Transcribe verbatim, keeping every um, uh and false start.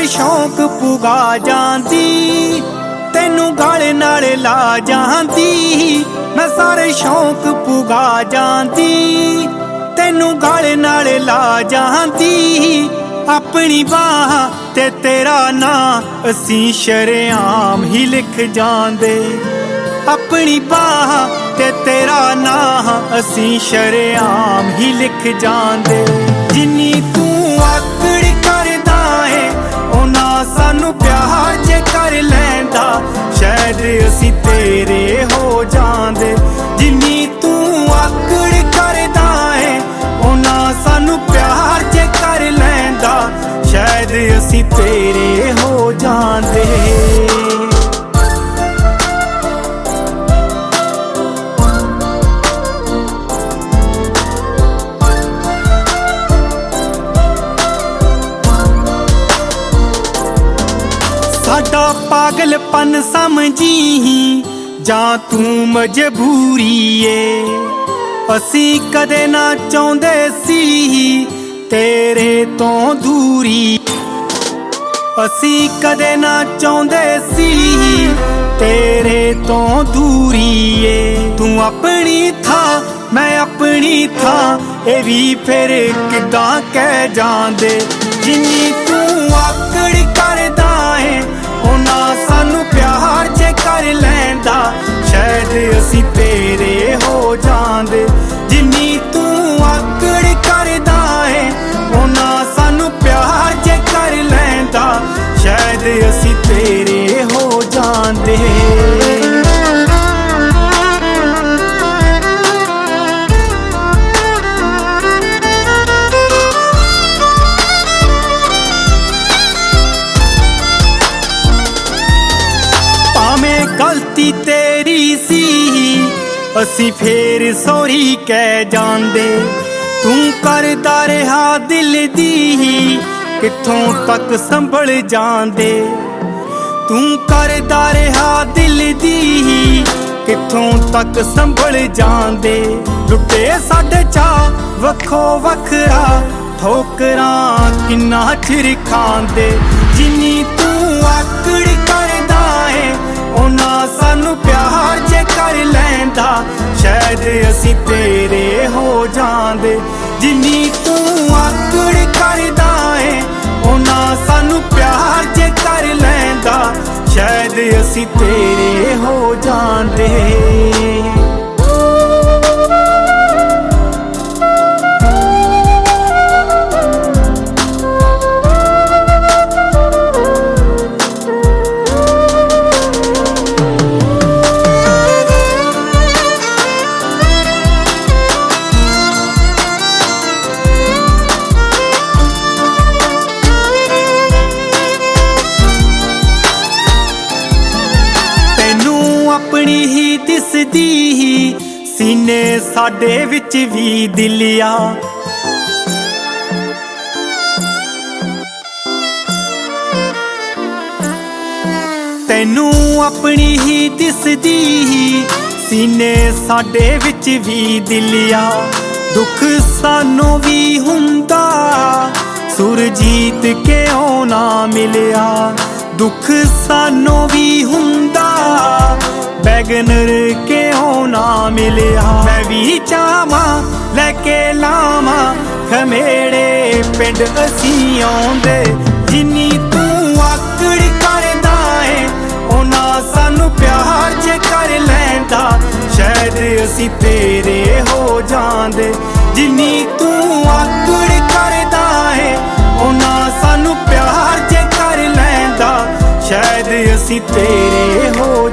ਸਾਰੇ ਸ਼ੌਂਕ ਪੁਗਾ ਜਾਂਦੀ, ਤੈਨੂੰ ਗਾਲੇ ਨਾਲ ਲਾ ਜਾਂਦੀ। ਮੈਂ ਸਾਰੇ ਸ਼ੌਂਕ ਪੁਗਾ ਜਾਂਦੀ, ਤੈਨੂੰ ਗਾਲੇ ਨਾਲ ਲਾ ਜਾਂਦੀ। ਆਪਣੀ ਬਾਹ ਤੇ ਤੇਰਾ ਨਾਂ ਅਸੀਂ ਸ਼ਰੇਆਮ ਹੀ ਲਿਖ ਜਾਂਦੇ, ਆਪਣੀ ਬਾਹ ਤੇ ਤੇਰਾ ਨਾਂ ਅਸੀਂ ਸ਼ਰੇਆਮ ਹੀ ਲਿਖ ਜਾਂਦੇ। ਜਿੰਨੀ ਤੂੰ ਆਕੜ ਕਰਦਾ ਏ ਉਹਨਾਂ ਸਾਨੂੰ ਪਿਆਰ ਜੇ ਕਰ ਲੈਂਦਾ, ਸ਼ਾਇਦ ਅਸੀਂ ਤੇਰੇ ਹੋ ਜਾਂਦੇ। ਜਿੰਨੀ ਤੂੰ ਆਕੜ ਕਰਦਾ ਏ ਉਹਨਾਂ ਸਾਨੂੰ ਪਿਆਰ ਜੇ ਕਰ ਲੈਂਦਾ, ਸ਼ਾਇਦ ਅਸੀਂ ਤੇਰੇ ਹੋ ਜਾਂਦੇ। ਸਾਡਾ ਪਾਗਲਪਨ ਸਮਝੀ ਜਾਂ ਤੂੰ ਮਜਬੂਰੀ ਏ, ਅਸੀਂ ਕਦੇ ਨਾ ਚਾਹੁੰਦੇ ਸੀ ਤੇਰੇ ਤੋਂ ਦੂਰੀ। ਅਸੀਂ ਕਦੇ ਨਾ ਚਾਹੁੰਦੇ ਸੀ ਤੇਰੇ ਤੋਂ ਦੂਰੀ ਏ। ਤੂੰ ਆਪਣੀ ਥਾਂ ਮੈਂ ਆਪਣੀ ਥਾਂ, ਇਹ ਵੀ ਫਿਰ ਕਿੱਦਾਂ ਕਹਿ ਜਾਂਦੇ। ਜਿੰਨੀ ਤੂੰ ਆਕੜ ਕਰਦਾ ਏ ਉਹਨਾਂ ਸਾਨੂੰ ਪਿਆਰ ਜੇ ਕਰ ਲੈਂਦਾ, ਸ਼ਾਇਦ ਅਸੀਂ ਤੇਰੇ ਹੋ ਜਾਂਦੇ। ਜਿੰਨੀ ਤੂੰ ਆਕੜ ਕਰਦਾ ਏ ਉਹਨਾਂ ਸਾਨੂੰ ਪਿਆਰ ਜੇ ਕਰ ਲੈਂਦਾ, ਸ਼ਾਇਦ ਅਸੀਂ ਤੇਰੇ ਹੋ ਜਾਂਦੇ। ਗਲਤੀ ਤੇਰੀ ਸੀ ਅਸੀਂ ਫੇਰ ਸੌਰੀ ਕਹਿ ਜਾਂਦੇ। ਤੂੰ ਕਰਦਾ ਰਿਹਾ ਦਿਲ ਦੀ ਕਿੱਥੋਂ ਤੱਕ ਸੰਭਲ ਜਾਂਦੇ। ਤੂੰ ਕਰਦਾ ਰਿਹਾ ਦਿਲ ਦੀ ਕਿੱਥੋਂ ਤੱਕ ਸੰਭਲ ਜਾਂਦੇ। ਲੁੱਟੇ ਸਾਡੇ ਚਾਅ ਵੱਖੋ ਵੱਖਰਾ, ਠੋਕਰਾਂ ਕਿੰਨਾ ਚਿਰ ਖਾਂਦੇ। ਜਿੰਨੀ ਤੂੰ ਆਕੜ ਕਰਦਾ ਏ ਉਹਨਾਂ ਸਾਨੂੰ ਪਿਆਰ ਜੇ ਕਰ ਲੈਂਦਾ, ਸ਼ਾਇਦ ਅਸੀਂ ਤੇਰੇ ਹੋ ਜਾਂਦੇ। ਜਿੰਨੀ ਤੂੰ ਆਕੜ ਕਰਦਾ ਏ ਉਹਨਾਂ ਸਾਨੂੰ ਪਿਆਰ ਜੇ ਕਰ ਲੈਂਦਾ, ਸ਼ਾਇਦ ਅਸੀਂ ਤੇਰੇ ਹੋ ਜਾਂਦੇ। ਆਪਣੀ ਹੀ ਦਿਸਦੀ ਸੀਨੇ ਸਾਡੇ ਵਿੱਚ ਵੀ ਦਿਲਿਆ। ਤੈਨੂੰ ਆਪਣੀ ਹੀ ਦਿਸਦੀ ਸੀਨੇ ਸਾਡੇ ਵਿੱਚ ਵੀ ਦਿਲਿਆ। ਦੁੱਖ ਸਾਨੂੰ ਵੀ ਹੁੰਦਾ ਸੁਰਜੀਤ ਕਿਉਂ ਨਾ ਮਿਲਿਆ। ਦੁੱਖ ਸਾਨੂੰ ਵੀ ਹੁੰਦਾ ਬੈਗਨਰ ਕਿਉਂ ਨਾ ਮਿਲਿਆ। ਮੈਂ ਵੀ ਚਾਹਵਾਂ ਲੈ ਕੇ ਲਾਵਾਂ ਖਮੇੜੇ ਪਿੰਡ ਅਸੀਂ ਆਉਂਦੇ। ਜਿੰਨੀ ਤੂੰ ਆਕੜ ਕਰਦਾ ਏ ਉਹਨਾਂ ਸਾਨੂੰ ਪਿਆਰ ਜੇ ਕਰ ਲੈਂਦਾ, ਸ਼ਾਇਦ ਅਸੀਂ ਤੇਰੇ ਹੋ ਜਾਂਦੇ। ਜਿੰਨੀ ਤੂੰ ਆਕੜ ਕਰਦਾ ਏ ਉਹਨਾਂ ਸਾਨੂੰ ਪਿਆਰ ਜੇ ਕਰ ਲੈਂਦਾ, ਸ਼ਾਇਦ ਅਸੀਂ ਤੇਰੇ ਹੋ